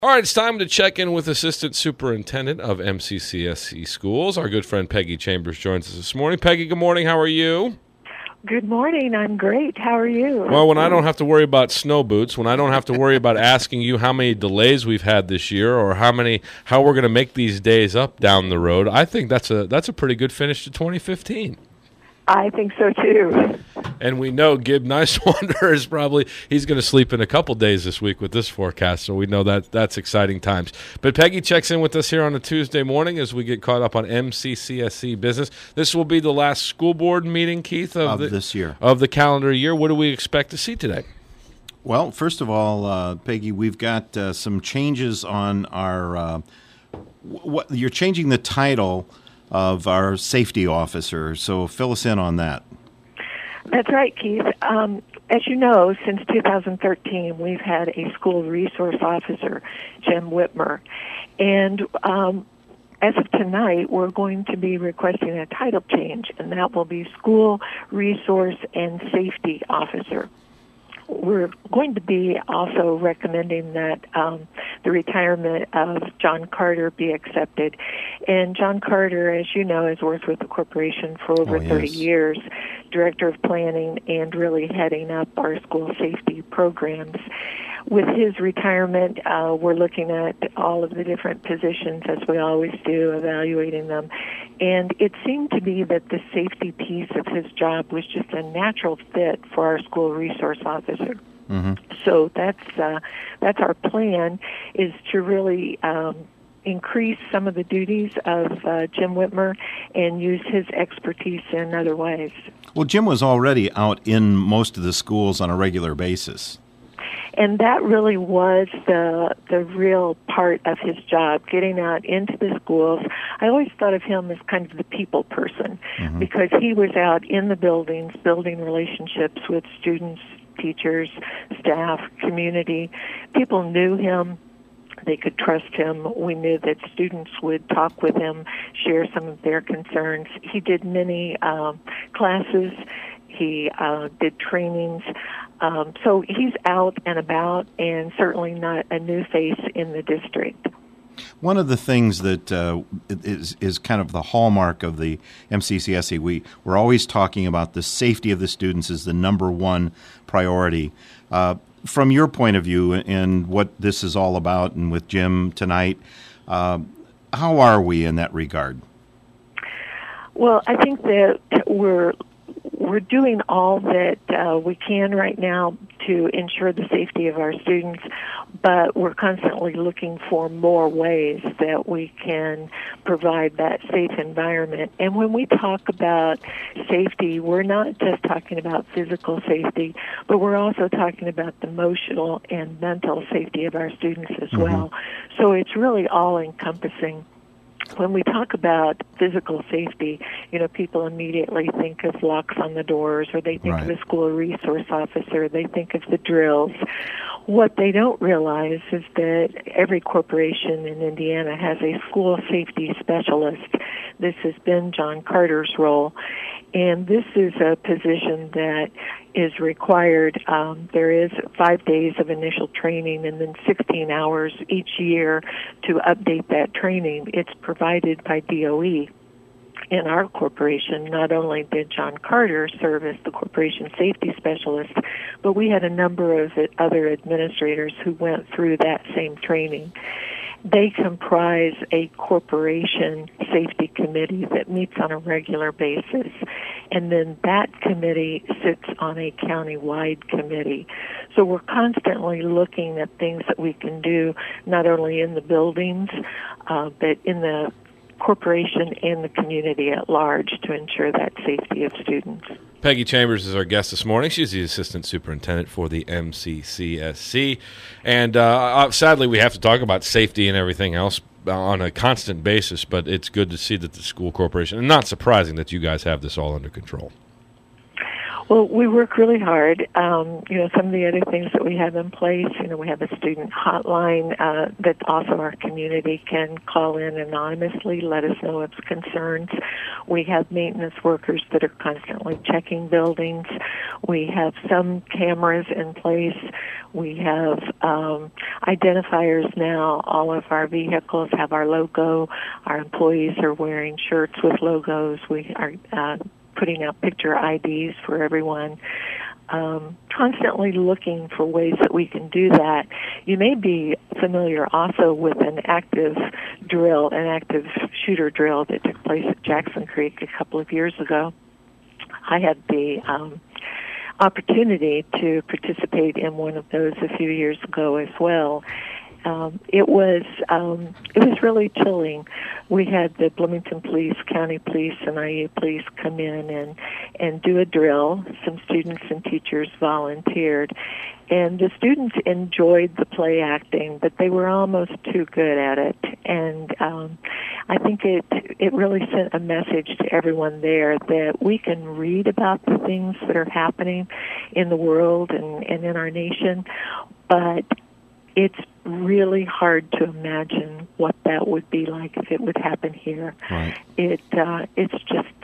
All right, it's time to check in with Assistant Superintendent of MCCSE Schools. Our good friend Peggy Chambers joins us this morning. Peggy, good morning. How are you? Good morning. I'm great. How are you? Well, when I don't have to worry about snow boots, when I don't have to worry about asking you how many delays we've had this year or how we're going to make these days up down the road, I think that's a pretty good finish to 2015. I think so, too. And we know Gib Niswander he's going to sleep in a couple days this week with this forecast, so we know that's exciting times. But Peggy checks in with us here on a Tuesday morning as we get caught up on MCCSE business. This will be the last school board meeting, Keith, of this year. Of the calendar year. What do we expect to see today? Well, first of all, Peggy, we've got some changes on our you're changing the title of our safety officer, so fill us in on that. That's right, Keith. As you know, since 2013, we've had a school resource officer, Jim Whitmer. And as of tonight, we're going to be requesting a title change, and that will be school resource and safety officer. We're going to be also recommending that the retirement of John Carter be accepted. And John Carter, as you know, has worked with the corporation for over 30 years, director of planning and really heading up our school safety programs. With his retirement, we're looking at all of the different positions, as we always do, evaluating them. And it seemed to be that the safety piece of his job was just a natural fit for our school resource officer. Mm-hmm. So that's our plan, is to really increase some of the duties of Jim Whitmer and use his expertise in other ways. Well, Jim was already out in most of the schools on a regular basis. And that really was the real part of his job, getting out into the schools. I always thought of him as kind of the people person, mm-hmm. because he was out in the buildings, building relationships with students, teachers, staff, community. People knew him. They could trust him. We knew that students would talk with him, share some of their concerns. He did many classes. He did trainings. So he's out and about, and certainly not a new face in the district. One of the things that is kind of the hallmark of the MCCSE, we're always talking about the safety of the students is the number one priority. From your point of view and what this is all about, and with Jim tonight, how are we in that regard? Well, I think that we're doing all that we can right now to ensure the safety of our students, but we're constantly looking for more ways that we can provide that safe environment. And when we talk about safety, we're not just talking about physical safety, but we're also talking about the emotional and mental safety of our students as mm-hmm. well. So it's really all-encompassing. When we talk about physical safety, people immediately think of locks on the doors, or they think of a school resource officer, they think of the drills. What they don't realize is that every corporation in Indiana has a school safety specialist. This has been John Carter's role, and this is a position that is required. There is 5 days of initial training and then 16 hours each year to update that training. It's provided by DOE. In our corporation, not only did John Carter serve as the corporation safety specialist, but we had a number of other administrators who went through that same training. They comprise a corporation safety committee that meets on a regular basis, and then that committee sits on a county-wide committee. So we're constantly looking at things that we can do, not only in the buildings, but in the corporation and the community at large to ensure that safety of students. Peggy Chambers is our guest this morning. She's the Assistant Superintendent for the MCCSE. And sadly, we have to talk about safety and everything else on a constant basis, but it's good to see that the school corporation, and not surprising that you guys have this all under control. Well, we work really hard. Some of the other things that we have in place, we have a student hotline that also our community can call in anonymously, let us know its concerns. We have maintenance workers that are constantly checking buildings. We have some cameras in place. We have identifiers now. All of our vehicles have our logo. Our employees are wearing shirts with logos. We are putting out picture IDs for everyone, constantly looking for ways that we can do that. You may be familiar also with an active shooter drill that took place at Jackson Creek a couple of years ago. I had the opportunity to participate in one of those a few years ago as well. It was really chilling. We had the Bloomington Police, County Police, and IU Police come in and do a drill. Some students and teachers volunteered, and the students enjoyed the play acting, but they were almost too good at it. And I think it really sent a message to everyone there that we can read about the things that are happening in the world and in our nation, but it's really hard to imagine what that would be like if it would happen here. Right. It's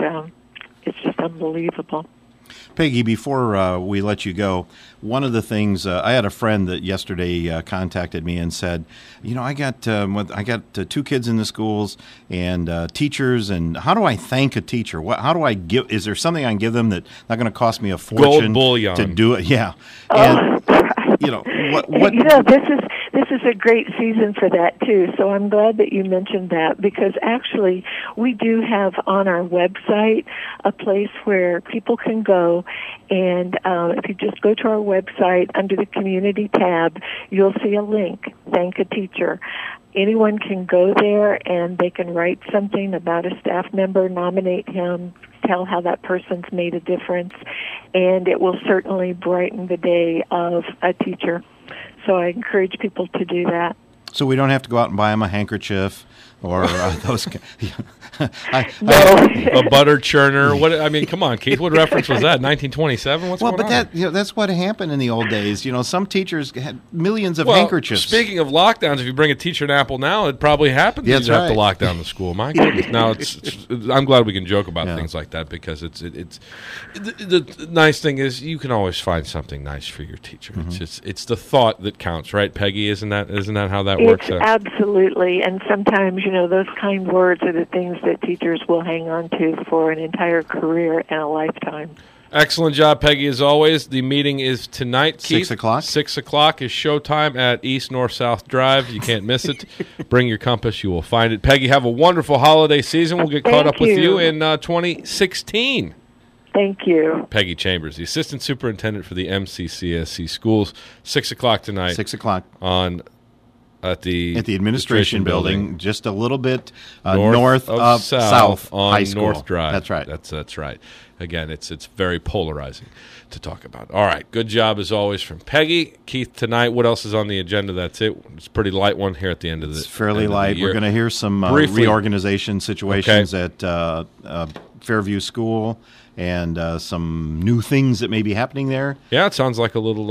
just unbelievable. Peggy, before we let you go, one of the things I had a friend that yesterday contacted me and said, I got two kids in the schools and teachers, and how do I thank a teacher? How do I give? Is there something I can give them that's not going to cost me a fortune Gold bullion to do it? Yeah. And, what? This is a great season for that too. So I'm glad that you mentioned that, because actually we do have on our website a place where people can go, and if you just go to our website under the community tab, you'll see a link, Thank a Teacher. Anyone can go there and they can write something about a staff member, nominate him, tell how that person's made a difference, and it will certainly brighten the day of a teacher. So I encourage people to do that. So we don't have to go out and buy them a handkerchief or those. A butter churner. What? I mean, come on, Keith. What reference was that? 1927. What's going on? That's what happened in the old days. Some teachers had millions of handkerchiefs. Speaking of lockdowns, if you bring a teacher an apple now, it probably happens. Yeah, you have to lock down the school. My goodness. Now I'm glad we can joke about things like that, because it's the nice thing is you can always find something nice for your teacher. Mm-hmm. It's the thought that counts, right, Peggy? Isn't that how that works? Absolutely. And sometimes those kind words are the things that teachers will hang on to for an entire career and a lifetime. Excellent job, Peggy, as always. The meeting is tonight, Keith. 6 o'clock. 6 o'clock is showtime at East North South Drive. You can't miss it. Bring your compass. You will find it. Peggy, have a wonderful holiday season. We'll get caught up with you in 2016. Thank you. Peggy Chambers, the Assistant Superintendent for the MCCSC Schools. 6 o'clock tonight. 6 o'clock. At the administration building, just a little bit north of South on High School. North Drive. That's right. That's right. Again, it's very polarizing to talk about. All right, good job as always from Peggy. Keith, tonight, what else is on the agenda? That's it. It's a pretty light one here at the end of the. It's fairly light. We're going to hear some reorganization situations at Fairview School, and some new things that may be happening there. Yeah, it sounds like a little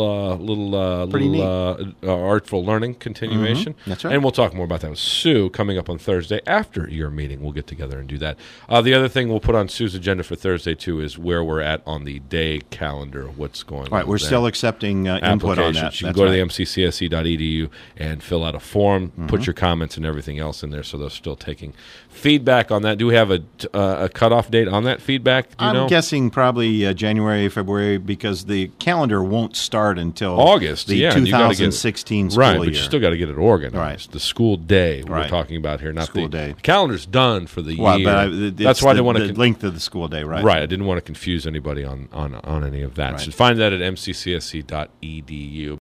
artful learning continuation. Mm-hmm. That's right. And we'll talk more about that with Sue coming up on Thursday after your meeting. We'll get together and do that. The other thing we'll put on Sue's agenda for Thursday, too, is where we're at on the day calendar, what's going on. All right, we're still accepting input on that. You can go to the mccsc.edu and fill out a form, put your comments and everything else in there, so they're still taking feedback on that. Do we have a cutoff date on that feedback? Do you know? I'm guessing probably January, February, because the calendar won't start until August. The 2016 school year. Right, but you still got to get it organized. Right. The school day we're talking about here, not school day. The calendar's done for the year. But that's why I didn't want to length of the school day, right? Right. I didn't want to confuse anybody on any of that. Right. So find that at mccsc.edu.